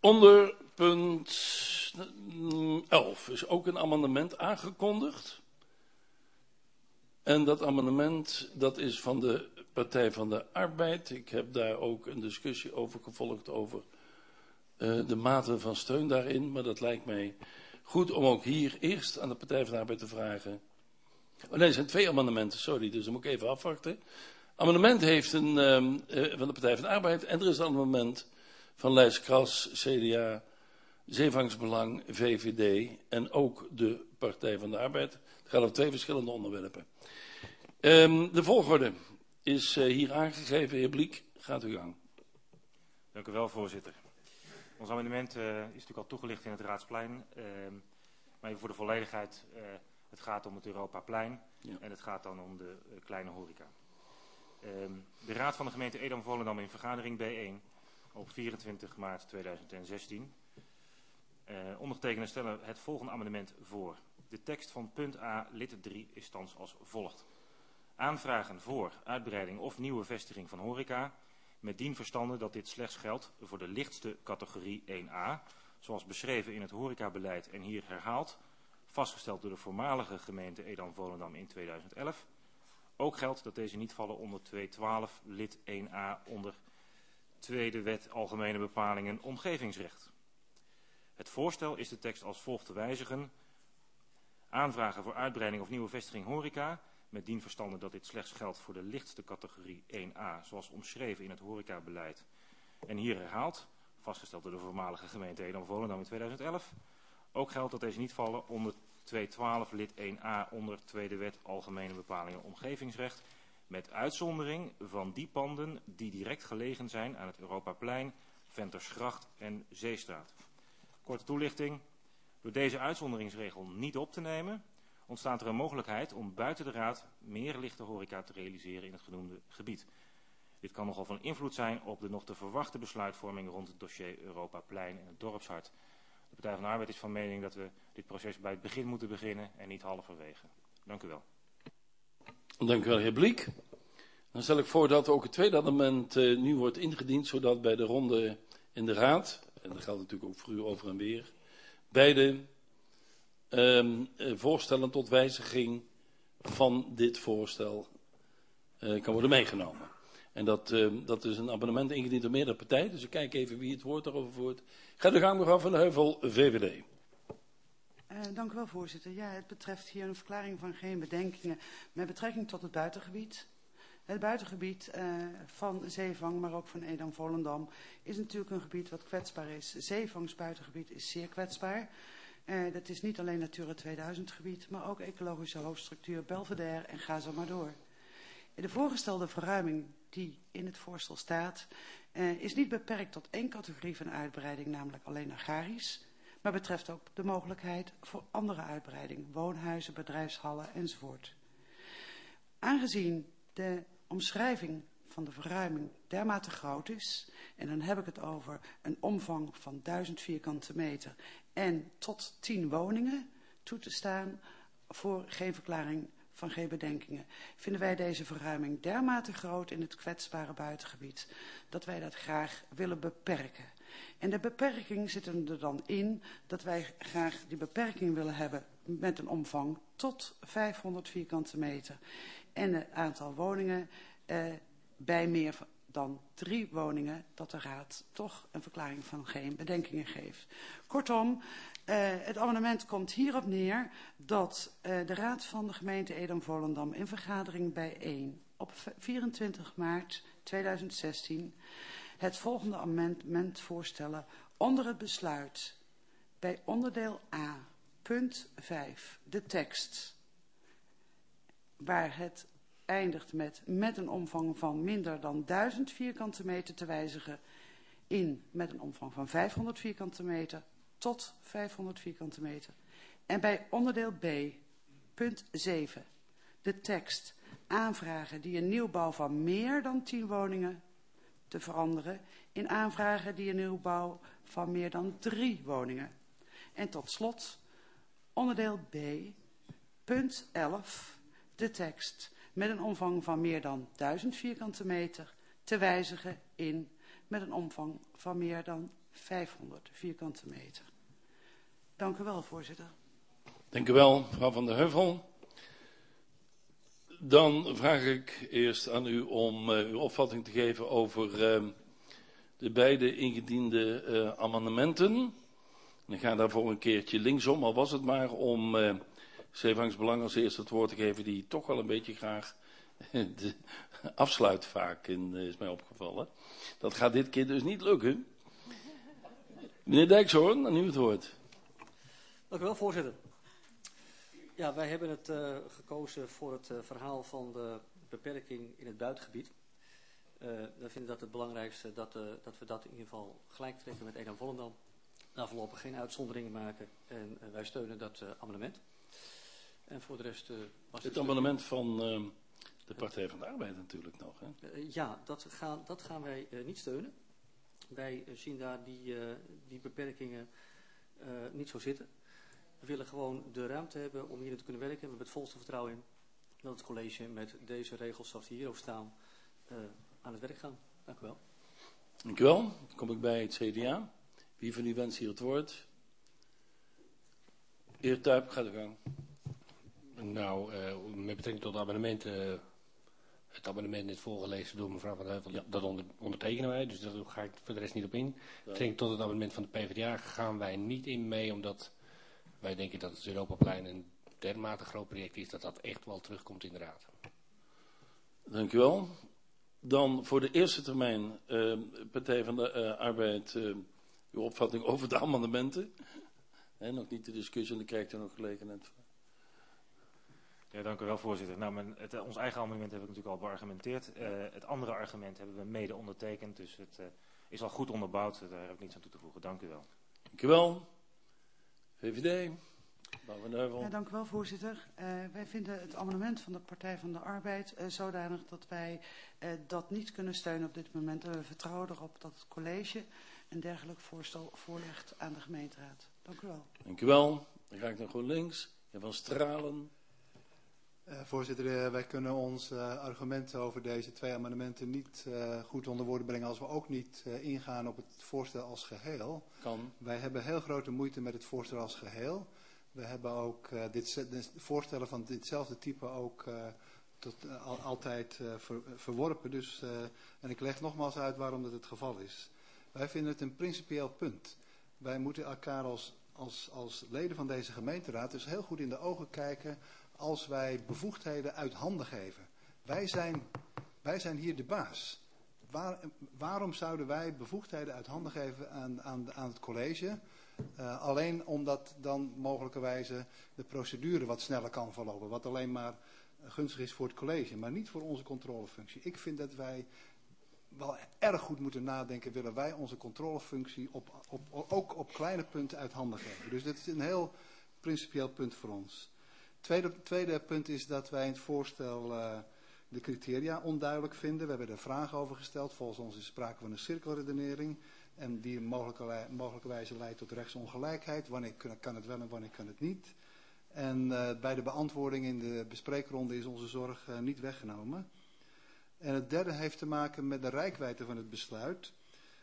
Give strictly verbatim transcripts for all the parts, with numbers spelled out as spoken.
Onder punt elf is ook een amendement aangekondigd. En dat amendement dat is van de Partij van de Arbeid. Ik heb daar ook een discussie over gevolgd over uh, de mate van steun daarin. Maar dat lijkt mij goed om ook hier eerst aan de Partij van de Arbeid te vragen. Oh nee, er zijn twee amendementen, sorry, dus dan moet ik even afwachten. Amendement heeft een um, uh, van de Partij van de Arbeid en er is een amendement van Lijs Kras, C D A, Zeevangsbelang, V V D en ook de Partij van de Arbeid. Het gaat over twee verschillende onderwerpen. Um, de volgorde is uh, hier aangegeven. Heer Bliek, gaat uw gang. Dank u wel, voorzitter. Ons amendement uh, is natuurlijk al toegelicht in het Raadsplein. Uh, maar even voor de volledigheid, uh, het gaat om het Europaplein ja. En het gaat dan om de uh, kleine horeca. Uh, de Raad van de gemeente Edam-Volendam in vergadering B één op vierentwintig maart tweeduizend zestien. Uh, ondertekenenden stellen het volgende amendement voor. De tekst van punt A, lid drie, is thans als volgt. Aanvragen voor uitbreiding of nieuwe vestiging van horeca, met dien verstande dat dit slechts geldt voor de lichtste categorie één A, zoals beschreven in het horecabeleid en hier herhaald, vastgesteld door de voormalige gemeente Edam-Volendam in tweeduizend elf. Ook geldt dat deze niet vallen onder tweehonderdtwaalf lid één A onder Tweede Wet Algemene Bepalingen Omgevingsrecht. Het voorstel is de tekst als volgt te wijzigen. Aanvragen voor uitbreiding of nieuwe vestiging horeca, met dien verstande dat dit slechts geldt voor de lichtste categorie één A, zoals omschreven in het horecabeleid en hier herhaald, vastgesteld door de voormalige gemeente Edam-Volendam in tweeduizend elf. Ook geldt dat deze niet vallen onder tweehonderdtwaalf lid één A onder Tweede Wet Algemene Bepalingen Omgevingsrecht, met uitzondering van die panden die direct gelegen zijn aan het Europaplein, Ventersgracht en Zeestraat. Korte toelichting. Door deze uitzonderingsregel niet op te nemen, ontstaat er een mogelijkheid om buiten de raad meer lichte horeca te realiseren in het genoemde gebied. Dit kan nogal van invloed zijn op de nog te verwachte besluitvorming rond het dossier Europaplein en het dorpshart. De Partij van de Arbeid is van mening dat we dit proces bij het begin moeten beginnen en niet halverwege. Dank u wel. Dank u wel, heer Bliek. Dan stel ik voor dat ook het tweede amendement uh, nu wordt ingediend, zodat bij de ronde in de raad, en dat geldt natuurlijk ook voor u over en weer, beide um, uh, voorstellen tot wijziging van dit voorstel uh, kan worden meegenomen. En dat, uh, dat is een amendement ingediend door meerdere partijen, dus ik kijk even wie het woord daarover voert. Ga de gang, mevrouw Van de Heuvel, V V D. Uh, dank u wel, voorzitter. Ja, het betreft hier een verklaring van geen bedenkingen met betrekking tot het buitengebied. Het buitengebied uh, van Zeevang, maar ook van Edam-Volendam, is natuurlijk een gebied wat kwetsbaar is. Zeevangs buitengebied is zeer kwetsbaar. Uh, dat is niet alleen Natura tweeduizend gebied, maar ook ecologische hoofdstructuur Belvedere en ga zo maar door. De voorgestelde verruiming die in het voorstel staat, uh, is niet beperkt tot één categorie van uitbreiding, namelijk alleen agrarisch, maar betreft ook de mogelijkheid voor andere uitbreiding, woonhuizen, bedrijfshallen enzovoort. Aangezien de omschrijving van de verruiming dermate groot is, en dan heb ik het over een omvang van duizend vierkante meter en tot tien woningen toe te staan voor geen verklaring van geen bedenkingen, vinden wij deze verruiming dermate groot in het kwetsbare buitengebied, dat wij dat graag willen beperken. En de beperking zit er dan in dat wij graag die beperking willen hebben met een omvang tot vijfhonderd vierkante meter. En het aantal woningen eh, bij meer dan drie woningen, dat de raad toch een verklaring van geen bedenkingen geeft. Kortom, uh, het amendement komt hierop neer dat uh, de raad van de gemeente Edam-Volendam in vergadering bijeen op vierentwintig maart tweeduizend zestien het volgende amendement voorstellen onder het besluit bij onderdeel A, punt vijf, de tekst, waar het eindigt met met een omvang van minder dan duizend vierkante meter te wijzigen in met een omvang van vijfhonderd vierkante meter tot vijfhonderd vierkante meter. En bij onderdeel B, punt zeven, de tekst aanvragen die een nieuwbouw van meer dan tien woningen te veranderen in aanvragen die een nieuwbouw van meer dan drie woningen. En tot slot, onderdeel B, punt elf, de tekst met een omvang van meer dan duizend vierkante meter te wijzigen in met een omvang van meer dan vijfhonderd vierkante meter. Dank u wel, voorzitter. Dank u wel, mevrouw Van der Heuvel. Dan vraag ik eerst aan u om uh, uw opvatting te geven over uh, de beide ingediende uh, amendementen. Ik ga daarvoor een keertje linksom, al was het maar om uh, Zeevangs Belang als eerste het woord te geven, die toch wel een beetje graag de afsluit vaak, in, uh, is mij opgevallen. Dat gaat dit keer dus niet lukken. Meneer Dijkshoorn, aan u het woord. Dank u wel, voorzitter. Ja, wij hebben het uh, gekozen voor het uh, verhaal van de beperking in het buitengebied. Uh, we vinden dat het belangrijkste dat, uh, dat we dat in ieder geval gelijk trekken met Edam-Volendam. Daar voorlopig geen uitzonderingen maken en uh, wij steunen dat uh, amendement. En voor de rest uh, was het amendement van uh, de Partij van de Arbeid natuurlijk nog. Hè? Uh, ja, dat gaan, dat gaan wij uh, niet steunen. Wij uh, zien daar die, uh, die beperkingen uh, niet zo zitten. We willen gewoon de ruimte hebben om hierin te kunnen werken. We hebben het volste vertrouwen in dat het college met deze regels zoals die hierover staan uh, aan het werk gaan. Dank u wel. Dank u wel. Dan kom ik bij het C D A. Wie van u wenst hier het woord? De heer Tuyp, ga de gang. Nou, uh, met betrekking tot de amendementen, uh, het amendement is voorgelezen door mevrouw Van der Heuvel, ja. Dat onder, ondertekenen wij, dus daar ga ik voor de rest niet op in. Met betrekking tot het amendement van de P v d A gaan wij niet in mee, omdat wij denken dat het Europaplein een dermate groot project is, dat dat echt wel terugkomt in de raad. Dank u wel. Dan voor de eerste termijn, uh, Partij van de uh, Arbeid, uh, uw opvatting over de amendementen. He, nog niet de discussie, en dan krijgt u nog gelegenheid voor. Ja, dank u wel, voorzitter. Nou, men, het, ons eigen amendement heb ik natuurlijk al beargumenteerd. Uh, het andere argument hebben we mede ondertekend, dus het uh, is al goed onderbouwd. Daar heb ik niets aan toe te voegen. Dank u wel. Dank u wel. V V D. Mevrouw Van der Heuvel. Ja, dank u wel, voorzitter. Uh, wij vinden het amendement van de Partij van de Arbeid uh, zodanig dat wij uh, dat niet kunnen steunen op dit moment. En we vertrouwen erop dat het college een dergelijk voorstel voorlegt aan de gemeenteraad. Dank u wel. Dank u wel. Dan ga ik naar GroenLinks. Heer Van Stralen. Uh, voorzitter, uh, wij kunnen ons uh, argumenten over deze twee amendementen niet uh, goed onder woorden brengen als we ook niet uh, ingaan op het voorstel als geheel. Kan. Wij hebben heel grote moeite met het voorstel als geheel. We hebben ook uh, dit, de voorstellen van ditzelfde type ook uh, tot, uh, al, altijd uh, ver, verworpen. Dus, uh, en ik leg nogmaals uit waarom dat het geval is. Wij vinden het een principieel punt. Wij moeten elkaar als, als, als leden van deze gemeenteraad dus heel goed in de ogen kijken als wij bevoegdheden uit handen geven. Wij zijn, wij zijn hier de baas. Waar, waarom zouden wij bevoegdheden uit handen geven aan, aan, aan het college? Uh, alleen omdat dan mogelijkerwijze de procedure wat sneller kan verlopen. Wat alleen maar gunstig is voor het college, maar niet voor onze controlefunctie. Ik vind dat wij wel erg goed moeten nadenken. Willen wij onze controlefunctie op, op, ook op kleine punten uit handen geven. Dus dat is een heel principieel punt voor ons. Tweede, tweede punt is dat wij in het voorstel uh, de criteria onduidelijk vinden. We hebben er vragen over gesteld. Volgens ons is sprake van een cirkelredenering. En die mogelijkerwijze leidt tot rechtsongelijkheid. Wanneer kan het wel en wanneer kan het niet. En uh, bij de beantwoording in de bespreekronde is onze zorg uh, niet weggenomen. En het derde heeft te maken met de reikwijdte van het besluit.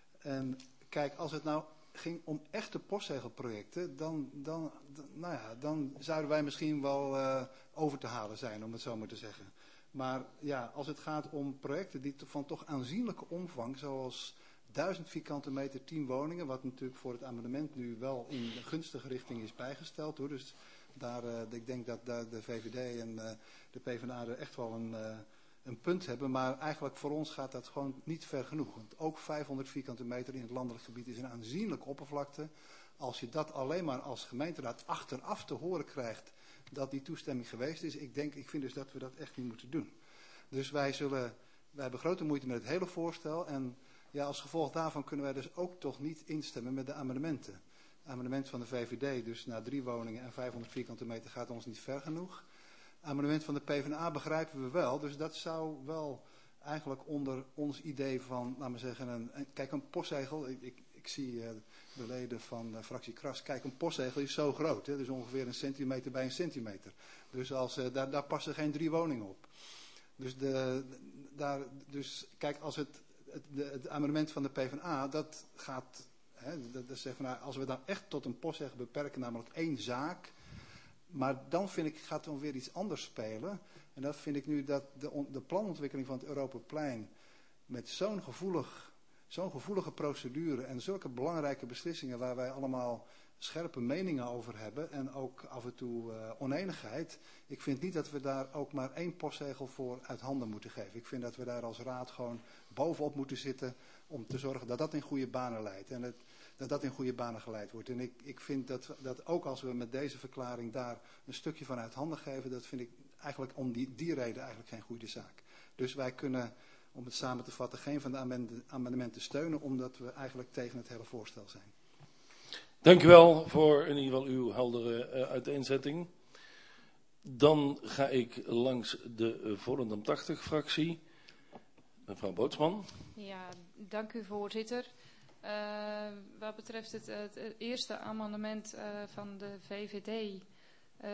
En kijk, als het nou ging om echte postzegelprojecten, dan, dan, dan, nou ja, dan zouden wij misschien wel uh, over te halen zijn, om het zo maar te zeggen. Maar ja, als het gaat om projecten die van toch aanzienlijke omvang, zoals duizend vierkante meter, tien woningen, wat natuurlijk voor het amendement nu wel in de gunstige richting is bijgesteld, hoor. Dus daar, uh, ik denk dat daar de V V D en uh, de P v d A er echt wel een, uh, een punt hebben. Maar eigenlijk voor ons gaat dat gewoon niet ver genoeg. Want ook vijfhonderd vierkante meter in het landelijk gebied is een aanzienlijke oppervlakte. Als je dat alleen maar als gemeenteraad achteraf te horen krijgt dat die toestemming geweest is. Ik denk, ik vind dus dat we dat echt niet moeten doen. Dus wij zullen, wij hebben grote moeite met het hele voorstel. En ja, als gevolg daarvan kunnen wij dus ook toch niet instemmen met de amendementen. Het amendement van de V V D, dus naar drie woningen en vijfhonderd vierkante meter, gaat ons niet ver genoeg. Het amendement van de P v d A begrijpen we wel, dus dat zou wel eigenlijk onder ons idee van, laten we zeggen, een, een, kijk, een postzegel, ik, ik, ik zie uh, de leden van uh, fractie Kras, kijk, een postzegel is zo groot, hè, dus ongeveer een centimeter bij een centimeter. Dus als, uh, daar, daar passen geen drie woningen op. Dus, de, daar, dus kijk, als het het, de, het amendement van de PvdA, dat gaat, hè, dat, dat zegt van, nou, als we dan echt tot een postzegel beperken, namelijk één zaak, maar dan vind ik, gaat dan weer iets anders spelen. En dat vind ik nu dat de, de planontwikkeling van het Europaplein met zo'n gevoelig, zo'n gevoelige procedure en zulke belangrijke beslissingen waar wij allemaal scherpe meningen over hebben en ook af en toe uh, oneenigheid. Ik vind niet dat we daar ook maar één postzegel voor uit handen moeten geven. Ik vind dat we daar als raad gewoon bovenop moeten zitten om te zorgen dat dat in goede banen leidt. En het, dat dat in goede banen geleid wordt. En ik, ik vind dat, dat ook als we met deze verklaring daar een stukje van uit handen geven, dat vind ik eigenlijk om die, die reden eigenlijk geen goede zaak. Dus wij kunnen, om het samen te vatten, geen van de amendementen steunen, omdat we eigenlijk tegen het hele voorstel zijn. Dank u wel voor in ieder geval uw heldere uh, uiteenzetting. Dan ga ik langs de uh, Volendam tachtig fractie. Mevrouw Bootsman. Ja, dank u voorzitter. Uh, wat betreft het, het eerste amendement uh, van de V V D. Uh,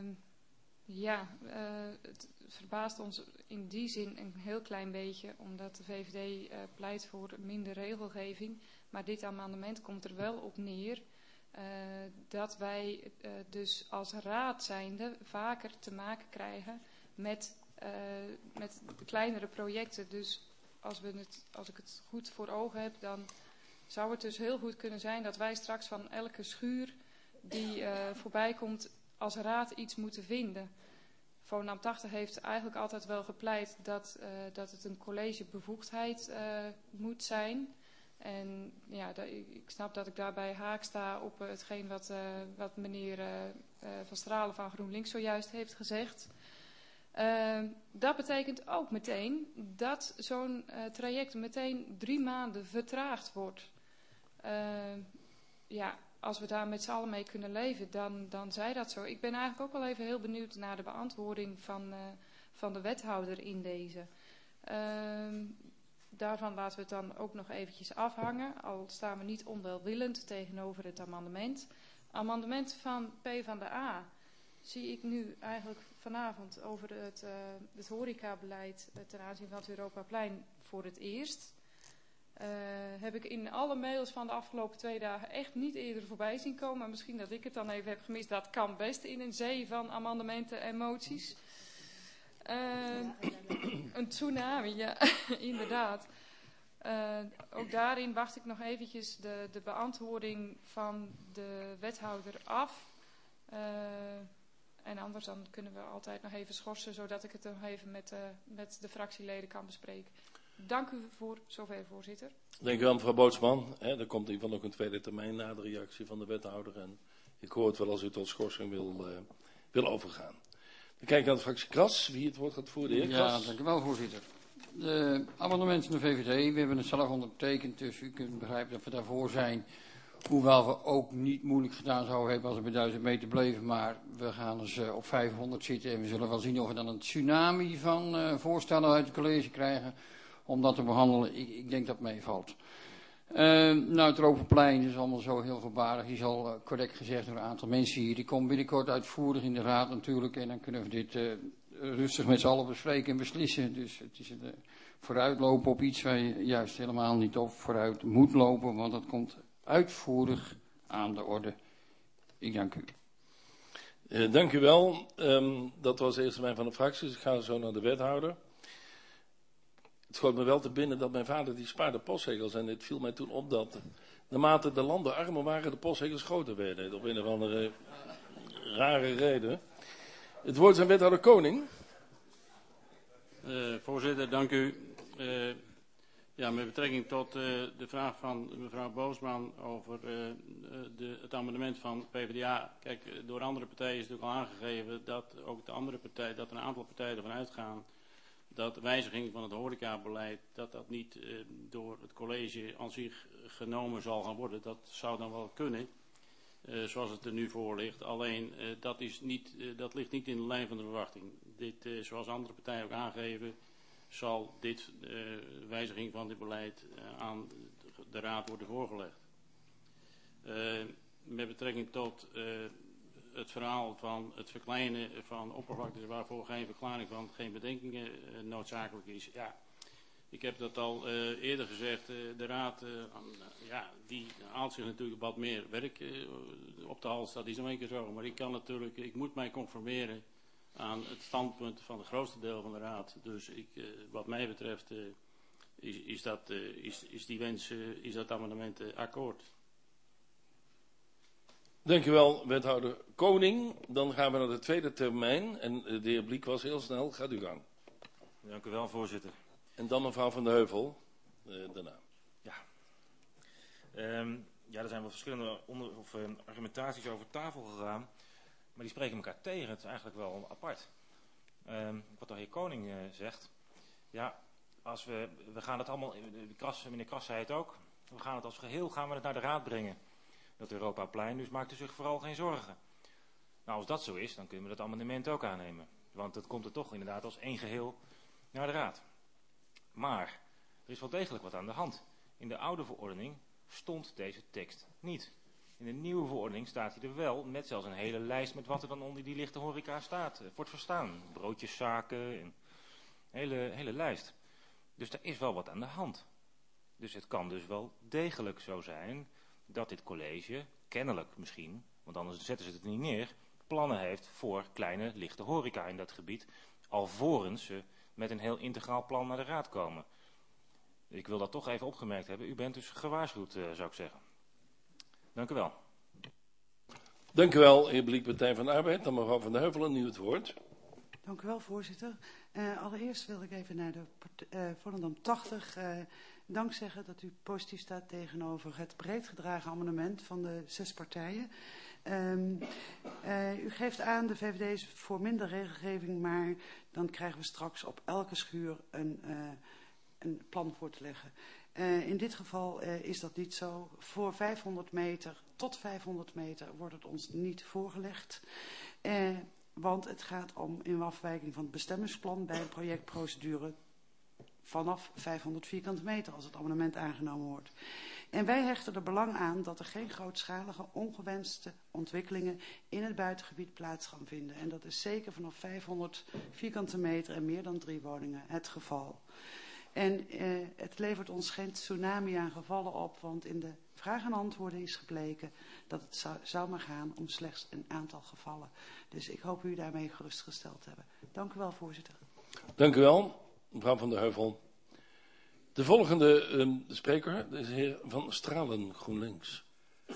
ja, uh, het verbaast ons in die zin een heel klein beetje, omdat de V V D uh, pleit voor minder regelgeving. Maar dit amendement komt er wel op neer uh, dat wij uh, dus als raad zijnde vaker te maken krijgen met, uh, met kleinere projecten. Dus als, we het, als ik het goed voor ogen heb, dan zou het dus heel goed kunnen zijn dat wij straks van elke schuur die uh, voorbij komt als raad iets moeten vinden. Volendam tachtig heeft eigenlijk altijd wel gepleit dat, uh, dat het een collegebevoegdheid uh, moet zijn. En ja, da, ik snap dat ik daarbij haak sta op uh, hetgeen wat, uh, wat meneer uh, uh, Van Stralen van GroenLinks zojuist heeft gezegd. Uh, dat betekent ook meteen dat zo'n uh, traject meteen drie maanden vertraagd wordt. Uh, ja, als we daar met z'n allen mee kunnen leven, dan, dan zij dat zo. Ik ben eigenlijk ook wel even heel benieuwd naar de beantwoording van, uh, van de wethouder in deze. Uh, daarvan laten we het dan ook nog eventjes afhangen, al staan we niet onwelwillend tegenover het amendement. Amendement van PvdA zie ik nu eigenlijk vanavond over het, uh, het horecabeleid uh, ten aanzien van het Europaplein voor het eerst. Uh, heb ik in alle mails van de afgelopen twee dagen echt niet eerder voorbij zien komen. Maar misschien dat ik het dan even heb gemist. Dat kan best in een zee van amendementen en moties. Uh, een tsunami, ja, inderdaad. Uh, ook daarin wacht ik nog eventjes de, de beantwoording van de wethouder af. Uh, en anders dan kunnen we altijd nog even schorsen, zodat ik het nog even met, uh, met de fractieleden kan bespreken. Dank u voor zover, voorzitter. Dank u wel, mevrouw Bootsman. He, er komt in ieder geval nog een tweede termijn na de reactie van de wethouder. En ik hoor het wel als u tot schorsing wil, uh, wil overgaan. Dan kijk ik naar de fractie Kras. Wie het woord gaat voeren, de heer Kras. Ja, dank u wel, voorzitter. De amendementen van de V V D, we hebben het zelf ondertekend, dus u kunt begrijpen dat we daarvoor zijn. Hoewel we ook niet moeilijk gedaan zouden hebben als we bij duizend meter bleven, maar we gaan dus uh, op vijfhonderd zitten en we zullen wel zien of we dan een tsunami van uh, voorstellen uit het college krijgen om dat te behandelen. Ik, ik denk dat het meevalt. Uh, nou, het Europaplein is allemaal zo heel voorbarig, is al uh, correct gezegd door een aantal mensen hier. Die komen binnenkort uitvoerig in de raad natuurlijk en dan kunnen we dit uh, rustig met z'n allen bespreken en beslissen. Dus het is een uh, vooruitlopen op iets waar je juist helemaal niet op vooruit moet lopen, want dat komt uitvoerig aan de orde. Ik dank u. Uh, dank u wel. Um, dat was de eerste termijn van de fracties. Ik ga zo naar de wethouder. Het schoot me wel te binnen dat mijn vader die spaarde postzegels. En het viel mij toen op dat naarmate de landen armer waren, de postzegels groter werden. Op een of andere rare reden. Het woord is aan wethouder Koning. Uh, voorzitter, dank u. Uh, ja, met betrekking tot uh, de vraag van mevrouw Boosman over uh, de, het amendement van PvdA. Kijk, door andere partijen is natuurlijk al aangegeven dat ook de andere partijen, dat er een aantal partijen ervan uitgaan dat de wijziging van het horecabeleid, dat dat niet uh, door het college aan zich genomen zal gaan worden. Dat zou dan wel kunnen, uh, zoals het er nu voor ligt. Alleen, uh, dat, is niet, uh, dat ligt niet in de lijn van de verwachting. Dit, uh, zoals andere partijen ook aangeven, zal dit uh, wijziging van dit beleid uh, aan de raad worden voorgelegd. Uh, met betrekking tot uh, het verhaal van het verkleinen van oppervlaktes waarvoor geen verklaring van, geen bedenkingen uh, noodzakelijk is. Ja, ik heb dat al uh, eerder gezegd, uh, de raad, uh, uh, ja, die haalt zich natuurlijk wat meer werk uh, op de hals, dat is in één keer zo. Maar ik kan natuurlijk, ik moet mij conformeren aan het standpunt van het grootste deel van de raad. Dus ik, uh, wat mij betreft uh, is, is, dat, uh, is, is die wens, uh, is dat amendement uh, akkoord. Dankjewel, wethouder Koning. Dan gaan we naar de tweede termijn. En uh, de heer Bliek was heel snel. Gaat u gang. Dank u wel, voorzitter. En dan mevrouw Van de Heuvel, uh, daarna. Ja. Um, ja, er zijn wel verschillende onder, of, uh, argumentaties over tafel gegaan. Maar die spreken elkaar tegen. Het is eigenlijk wel apart. Um, wat de heer Koning uh, zegt. Ja, als we, we gaan het allemaal, Kras, meneer Kras zei het ook. We gaan het als geheel, gaan we het naar de raad brengen. Dat Europaplein, dus maakt u zich vooral geen zorgen. Nou, als dat zo is, dan kunnen we dat amendement ook aannemen. Want het komt er toch inderdaad als één geheel naar de raad. Maar, er is wel degelijk wat aan de hand. In de oude verordening stond deze tekst niet. In de nieuwe verordening staat hij er wel, met zelfs een hele lijst met wat er dan onder die lichte horeca staat. Wordt verstaan. Broodjeszaken, en een hele, hele lijst. Dus er is wel wat aan de hand. Dus het kan dus wel degelijk zo zijn dat dit college, kennelijk misschien, want anders zetten ze het niet neer, plannen heeft voor kleine lichte horeca in dat gebied, alvorens ze met een heel integraal plan naar de raad komen. Ik wil dat toch even opgemerkt hebben. U bent dus gewaarschuwd, uh, zou ik zeggen. Dank u wel. Dank u wel, heer Bliek, Partij van de Arbeid. Dan mevrouw Van de Heuvel, nu het woord. Dank u wel, voorzitter. Uh, allereerst wil ik even naar de uh, Volendam tachtig uh, dank zeggen dat u positief staat tegenover het breed gedragen amendement van de zes partijen. Um, uh, u geeft aan, de V V D is voor minder regelgeving, maar dan krijgen we straks op elke schuur een, uh, een plan voor te leggen. Uh, in dit geval uh, is dat niet zo. Voor vijfhonderd meter tot vijfhonderd meter wordt het ons niet voorgelegd. Uh, want het gaat om in afwijking van het bestemmingsplan bij een projectprocedure vanaf vijfhonderd vierkante meter als het amendement aangenomen wordt. En wij hechten er belang aan dat er geen grootschalige ongewenste ontwikkelingen in het buitengebied plaats gaan vinden. En dat is zeker vanaf vijfhonderd vierkante meter en meer dan drie woningen het geval. En eh, het levert ons geen tsunami aan gevallen op, want in de vraag en antwoorden is gebleken dat het zou, zou maar gaan om slechts een aantal gevallen. Dus ik hoop u daarmee gerustgesteld te hebben. Dank u wel, voorzitter. Dank u wel, mevrouw Van der Heuvel. De volgende um, spreker is de heer Van Stralen, GroenLinks.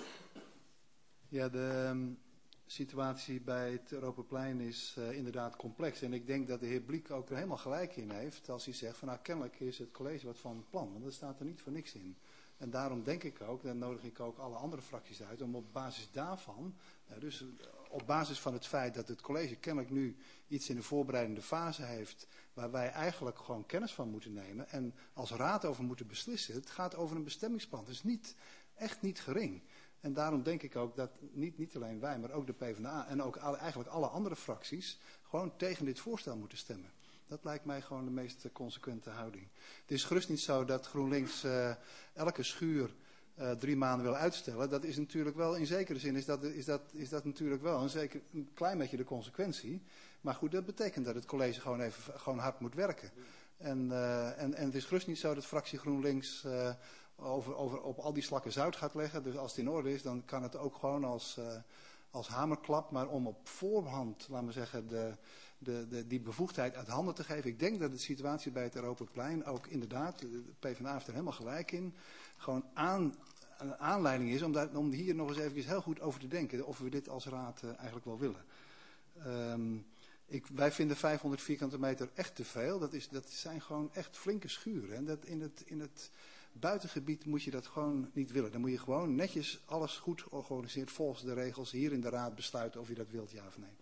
Ja, de um, situatie bij het Europaplein is uh, inderdaad complex. En ik denk dat de heer Bliek ook er helemaal gelijk in heeft als hij zegt van nou kennelijk is het college wat van plan. Want dat staat er niet voor niks in. En daarom denk ik ook, en nodig ik ook alle andere fracties uit, om op basis daarvan, uh, dus op basis van het feit dat het college kennelijk nu iets in de voorbereidende fase heeft, waar wij eigenlijk gewoon kennis van moeten nemen en als raad over moeten beslissen. Het gaat over een bestemmingsplan, dus niet, echt niet gering. En daarom denk ik ook dat niet, niet alleen wij, maar ook de PvdA en ook alle, eigenlijk alle andere fracties gewoon tegen dit voorstel moeten stemmen. Dat lijkt mij gewoon de meest consequente houding. Het is gerust niet zo dat GroenLinks uh, elke schuur uh, drie maanden wil uitstellen. Dat is natuurlijk wel, in zekere zin is dat, is dat, is dat natuurlijk wel een, zeker, een klein beetje de consequentie. Maar goed, dat betekent dat het college gewoon even gewoon hard moet werken. En, uh, en, en het is gerust niet zo dat fractie GroenLinks uh, over, over, op al die slakken zout gaat leggen. Dus als het in orde is, dan kan het ook gewoon als, uh, als hamerklap. Maar om op voorhand, laten we zeggen, de... De, de, die bevoegdheid uit handen te geven. Ik denk dat de situatie bij het Europaplein ook inderdaad, de PvdA heeft er helemaal gelijk in, gewoon aan, een aanleiding is om, daar, om hier nog eens even heel goed over te denken of we dit als raad uh, eigenlijk wel willen. Um, ik, wij vinden vijfhonderd vierkante meter echt te veel. Dat, is, dat zijn gewoon echt flinke schuren. En dat in, het, in het buitengebied moet je dat gewoon niet willen. Dan moet je gewoon netjes alles goed georganiseerd volgens de regels hier in de raad besluiten of je dat wilt, ja of nee.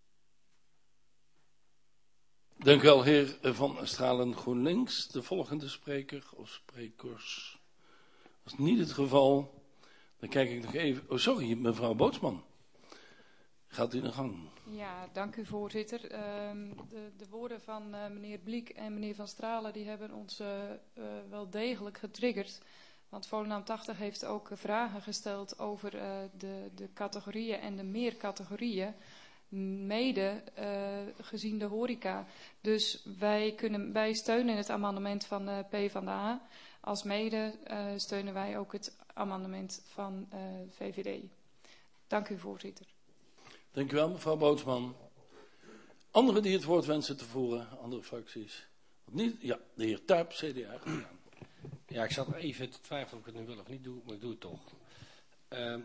Dank u wel, heer Van Stralen, GroenLinks. De volgende spreker of sprekers. Dat is niet het geval. Dan kijk ik nog even. Oh, sorry, mevrouw Bootsman. Gaat u in de gang? Ja, dank u, voorzitter. Uh, de, de woorden van uh, meneer Bliek en meneer Van Stralen die hebben ons uh, uh, wel degelijk getriggerd. Want Volendam tachtig heeft ook vragen gesteld over uh, de, de categorieën en de meer categorieën. mede uh, gezien de horeca. Dus wij, kunnen, wij steunen het amendement van de PvdA. Als mede uh, steunen wij ook het amendement van uh, V V D. Dank u, voorzitter. Dank u wel, mevrouw Bootsman. Anderen die het woord wensen te voeren, andere fracties? Niet? Ja, de heer Tuyp, C D A. Ja, ik zat even te twijfelen of ik het nu wil of niet doe, maar ik doe het toch. Uh,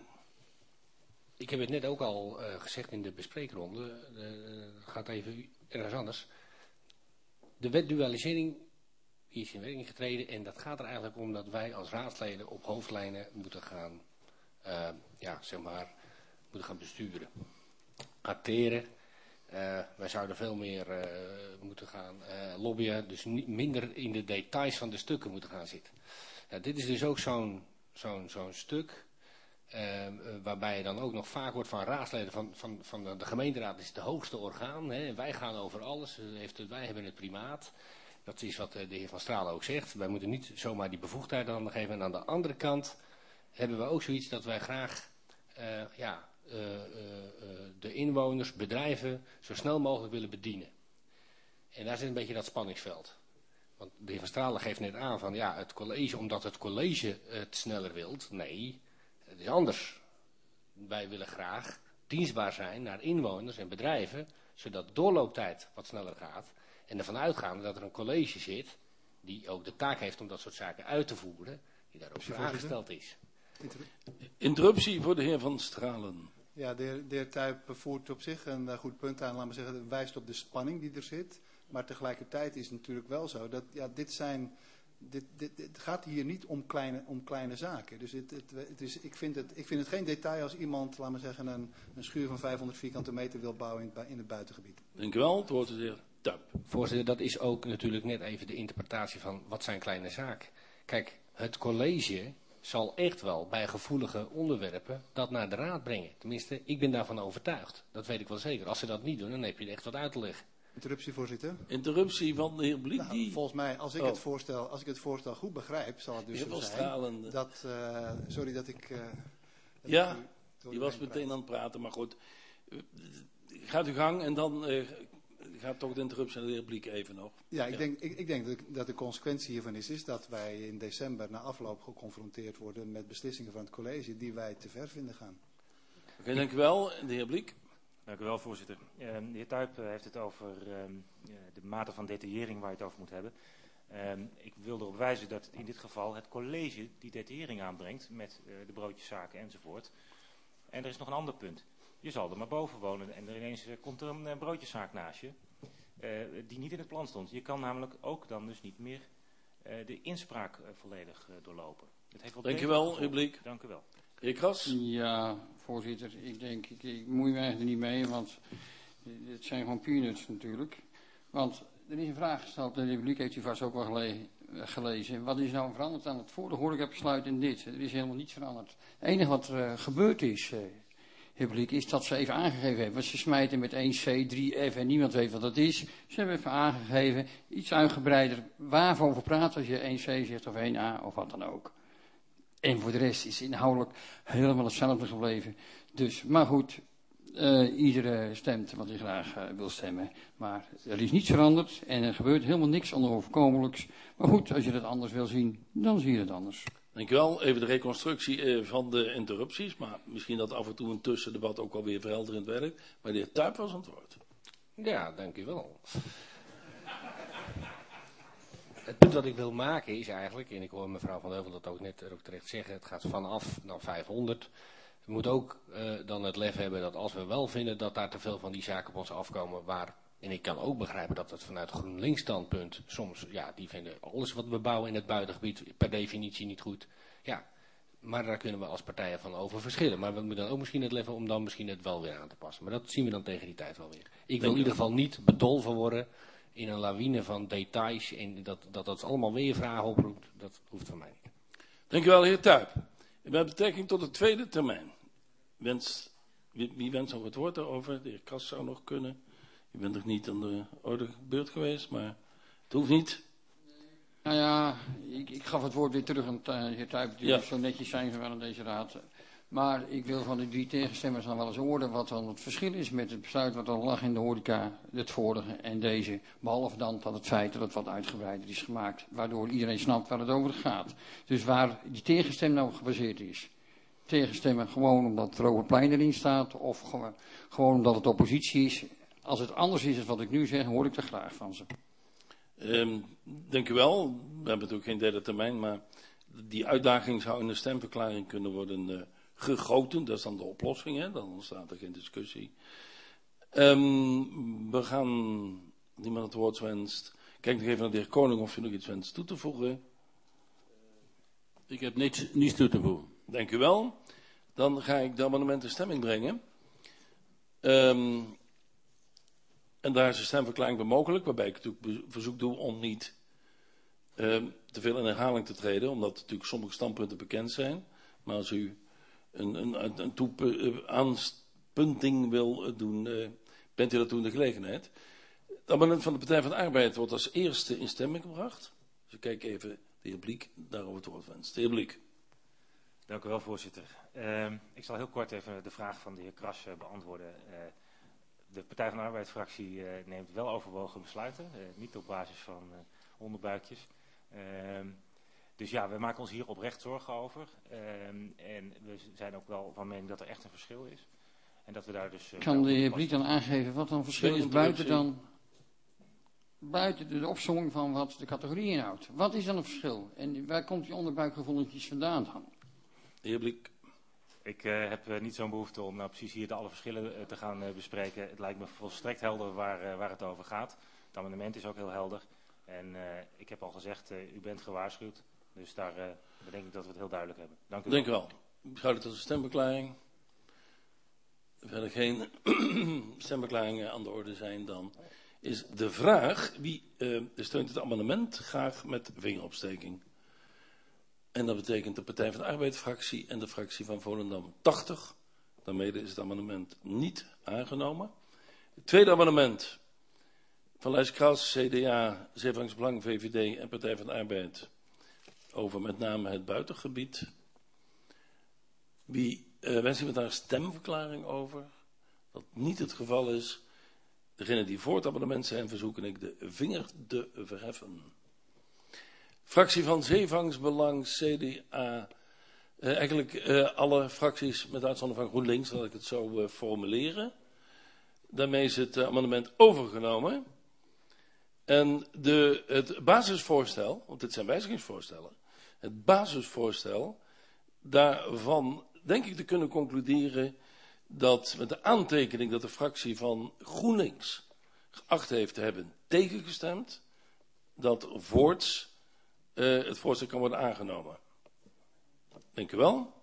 ik heb het net ook al uh, gezegd in de bespreekronde. Het uh, gaat even ergens anders. De wet dualisering is in werking getreden en dat gaat er eigenlijk om dat wij als raadsleden op hoofdlijnen moeten gaan, uh, ja, zeg maar, moeten gaan besturen. Acteren. Uh, wij zouden veel meer uh, moeten gaan uh, lobbyen, dus niet, minder in de details van de stukken moeten gaan zitten. Nou, dit is dus ook zo'n zo'n zo'n stuk, uh, uh, waarbij je dan ook nog vaak wordt van raadsleden van, van, van de, de gemeenteraad is het hoogste orgaan. Hè, wij gaan over alles, uh, heeft het, wij hebben het primaat. Dat is wat uh, de heer Van Stralen ook zegt. Wij moeten niet zomaar die bevoegdheid aan geven. En aan de andere kant hebben we ook zoiets dat wij graag, uh, ja... Uh, uh, uh, de inwoners, bedrijven zo snel mogelijk willen bedienen. En daar zit een beetje dat spanningsveld. Want de heer Van Stralen geeft net aan van ja, het college, omdat het college het sneller wilt. Nee, het is anders. Wij willen graag dienstbaar zijn naar inwoners en bedrijven, zodat de doorlooptijd wat sneller gaat. En ervan uitgaande dat er een college zit, die ook de taak heeft om dat soort zaken uit te voeren, die daar ook voor aangesteld is. Interruptie voor de heer Van Stralen. Ja, de heer, de heer Tuyp voert op zich een uh, goed punt aan, laten we zeggen, het wijst op de spanning die er zit. Maar tegelijkertijd is het natuurlijk wel zo dat, ja, dit zijn, dit, dit, het gaat hier niet om kleine, om kleine zaken. Dus het, het, het is, ik, vind het, ik vind het geen detail als iemand, laten we zeggen, een, een schuur van vijfhonderd vierkante meter wil bouwen in, in het buitengebied. Dank u wel, het woord is de heer Tuyp. Voorzitter, dat is ook natuurlijk net even de interpretatie van wat zijn kleine zaken. Kijk, het college zal echt wel bij gevoelige onderwerpen dat naar de raad brengen. Tenminste, ik ben daarvan overtuigd. Dat weet ik wel zeker. Als ze dat niet doen, dan heb je echt wat uit te leggen. Interruptie, voorzitter. Interruptie van de heer Bliek. Nou, volgens mij, als ik, oh. het voorstel, als ik het voorstel goed begrijp, zal het dus zo zijn dat, uh, sorry dat ik... Uh, dat ja, ik je was meteen praat. aan het praten, maar goed. Gaat uw gang en dan uh, gaat toch de interruptie aan de heer Bliek even nog. Ja, ik ja. denk, ik, ik denk dat, dat de consequentie hiervan is, is dat wij in december na afloop geconfronteerd worden met beslissingen van het college die wij te ver vinden gaan. Oké, okay, dank u wel. De heer Bliek. Dank u wel, voorzitter. Uh, de heer Tuyp heeft het over uh, de mate van detaillering waar je het over moet hebben. Uh, ik wil erop wijzen dat in dit geval het college die detaillering aanbrengt met uh, de broodjeszaken enzovoort. En er is nog een ander punt. Je zal er maar boven wonen en er ineens uh, komt er een uh, broodjeszaak naast je uh, die niet in het plan stond. Je kan namelijk ook dan dus niet meer uh, de inspraak uh, volledig uh, doorlopen. Het heeft wel Dank u wel, heer Bliek. Dank u wel. Heer Kras? Ja, voorzitter, ik denk, ik, ik moei me eigenlijk niet mee, want het zijn gewoon peanuts natuurlijk. Want er is een vraag gesteld, de Republiek heeft u vast ook wel gele, gelezen. Wat is nou veranderd aan het vorige horecabesluit in dit? Er is helemaal niets veranderd. Het enige wat er uh, gebeurd is, uh, Republiek, is dat ze even aangegeven hebben. Want ze smijten met één C, drie F en niemand weet wat dat is. Ze hebben even aangegeven, iets uitgebreider, waarvan we praten als je één C zegt of één A of wat dan ook. En voor de rest is inhoudelijk helemaal hetzelfde gebleven. Dus, maar goed, uh, iedereen stemt wat hij graag uh, wil stemmen. Maar er is niets veranderd en er gebeurt helemaal niks onoverkomelijks. Maar goed, als je dat anders wil zien, dan zie je het anders. Dank u wel. Even de reconstructie uh, van de interrupties. Maar misschien dat af en toe een tussendebat ook alweer verhelderend werkt. Maar de heer Tuyp was aan het woord. Ja, dank u wel. Het punt wat ik wil maken is eigenlijk, en ik hoor mevrouw Van Heuvel dat ook net er ook terecht zeggen, het gaat vanaf naar vijfhonderd. We moeten ook uh, dan het lef hebben dat als we wel vinden dat daar te veel van die zaken op ons afkomen, waar, en ik kan ook begrijpen dat het vanuit GroenLinks standpunt, soms, ja, die vinden alles wat we bouwen in het buitengebied per definitie niet goed. Ja, maar daar kunnen we als partijen van over verschillen. Maar we moeten dan ook misschien het lef hebben om dan misschien het wel weer aan te passen. Maar dat zien we dan tegen die tijd wel weer. Ik wil in ieder geval niet bedolven worden in een lawine van details en dat, dat dat allemaal weer vragen oproept, dat hoeft van mij niet. Dank u wel, heer Tuyp. Met betrekking tot de tweede termijn. Wens, wie, wie wenst nog het woord daarover? De heer Kast zou nog kunnen. U bent nog niet aan de orde gebeurd geweest, maar het hoeft niet. Nou ja, ik, ik gaf het woord weer terug aan de heer Tuyp, die ja. zo netjes zijn geweest aan deze raad. Maar ik wil van de drie tegenstemmers dan wel eens horen wat dan het verschil is met het besluit wat al lag in de horeca, het vorige en deze. Behalve dan dat het feit dat het wat uitgebreider is gemaakt, waardoor iedereen snapt waar het over gaat. Dus waar die tegenstem nou gebaseerd is. Tegenstemmen gewoon omdat het Robert erin staat of gewoon, gewoon omdat het oppositie is. Als het anders is dan wat ik nu zeg, hoor ik er graag van ze. Um, dank u wel. We hebben natuurlijk geen derde termijn, maar die uitdaging zou in een stemverklaring kunnen worden uh, gegoten. Dat is dan de oplossing, hè? Dan ontstaat er geen discussie. Um, we gaan, niemand het woord wenst. Kijk nog even naar de heer Koning of je nog iets wenst toe te voegen. Ik heb niets, niets toe te voegen. Dank u wel. Dan ga ik de amendementen in stemming brengen. Um, en daar is een stemverklaring bij mogelijk, waarbij ik natuurlijk verzoek doe om niet uh, te veel in herhaling te treden, omdat natuurlijk sommige standpunten bekend zijn. Maar als u een, een, een toep, uh, aanspunting wil doen, uh, bent u daartoe in de gelegenheid. Het amendement van de Partij van de Arbeid wordt als eerste in stemming gebracht. Dus ik kijk even de heer Bliek daarover het woord wenst. De heer Bliek. Dank u wel, voorzitter. Uh, ik zal heel kort even de vraag van de heer Kras uh, beantwoorden. Uh, de Partij van de Arbeid-fractie uh, neemt wel overwogen besluiten, uh, niet op basis van uh, onderbuikjes. Uh, dus ja, we maken ons hier oprecht zorgen over. Uh, en we zijn ook wel van mening dat er echt een verschil is. En dat we daar dus... Uh, kan de heer Bliek dan aangeven wat dan verschil is buiten dan... buiten de opsomming van wat de categorie inhoudt? Wat is dan het verschil? En waar komt die onderbuikgevoelens vandaan dan? De heer Bliek. Ik uh, heb uh, niet zo'n behoefte om nou precies hier de alle verschillen uh, te gaan uh, bespreken. Het lijkt me volstrekt helder waar, uh, waar het over gaat. Het amendement is ook heel helder. En uh, ik heb al gezegd, uh, u bent gewaarschuwd. Dus daar uh, denk ik dat we het heel duidelijk hebben. Dank u wel. Dank u wel. Ik beschouw het als een stemverklaring. Verder geen stemverklaringen aan de orde zijn, dan is de vraag wie uh, steunt het amendement graag met vingeropsteking. En dat betekent de Partij van de Arbeid-fractie en de fractie van Volendam tachtig. Daarmee is het amendement niet aangenomen. Het tweede amendement van Lijs Kraus, C D A, Zeevangsbelang, V V D en Partij van de Arbeid. Over met name het buitengebied. Wie uh, wenst iemand daar een stemverklaring over? Dat niet het geval is. Degenen die voor het amendement zijn, verzoeken ik de vinger te verheffen. Fractie van Zeevangsbelang, C D A, uh, eigenlijk uh, alle fracties met uitzondering van GroenLinks, laat ik het zo uh, formuleren. Daarmee is het uh, amendement overgenomen. En de, het basisvoorstel, want dit zijn wijzigingsvoorstellen, het basisvoorstel, daarvan denk ik te kunnen concluderen dat met de aantekening dat de fractie van GroenLinks geacht heeft te hebben tegengestemd, dat voorts uh, het voorstel kan worden aangenomen. Dank u wel.